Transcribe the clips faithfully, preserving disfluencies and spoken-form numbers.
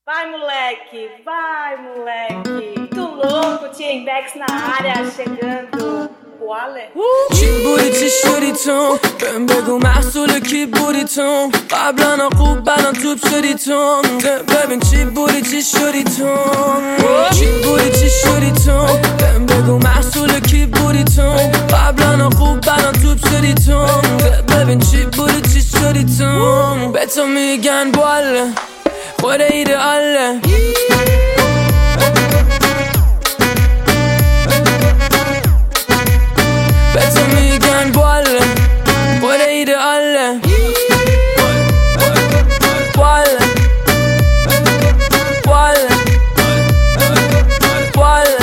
Vai, moleque, vai, moleque. Muito louco, T M X na área, chegando. Wale. چی بودی چی شدی تو بهم بگو محصول کی بودی تو قبلا خوب بلان توب شدی تو ببین چی بودی چی شدی تو چی بودی چی شدی تو بهم بگو محصول کی بودی تو قبلا خوب بلان توب شدی تو ببین چی بودی چی شدی تو به تو میگن باله خود ایدئاله به تو میگن باله خود ایدئاله باله باله باله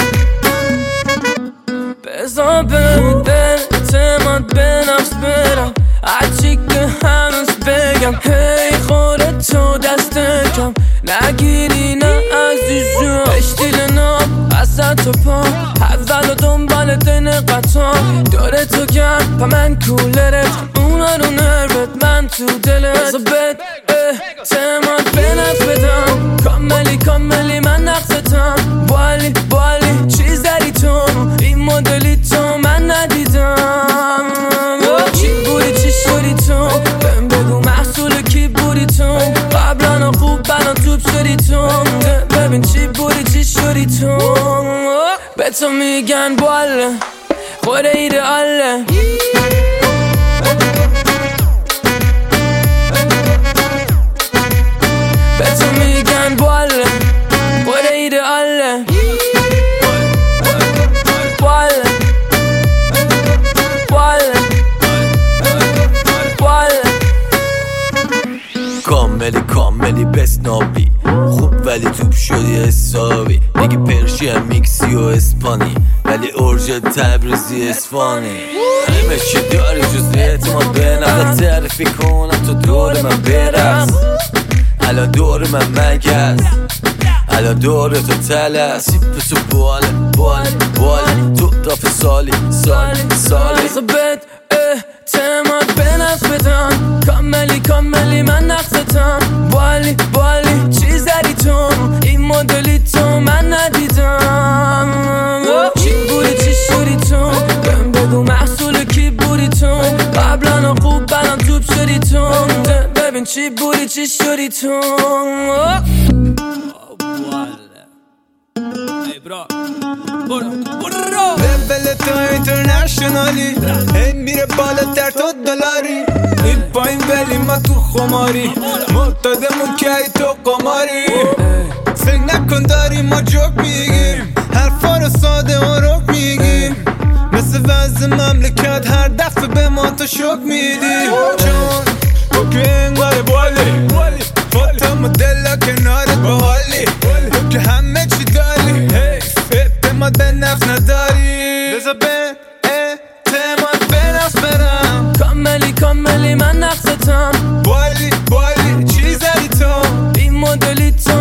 بزا به دل اعتماد به نفس برم هرچی که هنوز بگم هی خودتو دست کم نگیری نه عزیزم اشتیل نام اصلا تو پا اول و دنبال دین قطام داره تو گرد پا من کولرت اونا رو نروت من تو دلت بزا بد اعتماد به نفس بدم کاملی کاملی من نقصتم بالی بالی چیز داری تو این مدلی تو من ندیدم چی بودی چی شدی تو بهم بگو محصول کی بودی تو قبلا خوب بلان توب شدی تو ببین چی بودی چی شدی تو به تو میگن باله خود ایدئاله به تو میگن باله خود ایدئاله باله باله باله کاملی کاملی بسنابی خوب ولی توب شدی حسابی میگی پرشی هم میکسی و اسپانی ولی ارژ تبریزی اسفانی همه چی داری جز اعتماد به نفس تعریفی کنم تو دور من برس الان دور من مگس الان دور تو تلس سیپ تو باله باله باله تو دافه سالی سالی سالی بزا بد اعتماد به نفس بدم کاملی کاملی من نقصتم بالی بالی چیز داری تو این مدلی تو من ندیدم چی بودی چی شدی تو بهم بگو محصول کی بودی تو قبلا خوب بلان توب شدی تو ببین چی بودی چی شدی تو لول تو اینترنشنالی هی میره بالاتر تو دلاری این پایین ولی ما تو خماری معتادمون که ای تو قماری فکر نکن داریم ما جوک میگیم حرفا رو ساده و رک میگیم مثل وضع مملکت هر دفعه به ما تو شک میدی چون تو که انگار بالی فاتا مدلا کنارت بالی تو که همه چی داری اعتماد به نفس نداری بزا به اعتماد به نفس برم کاملی کاملی من نقصتم بالی بالی چیز داری تو این مدلی تو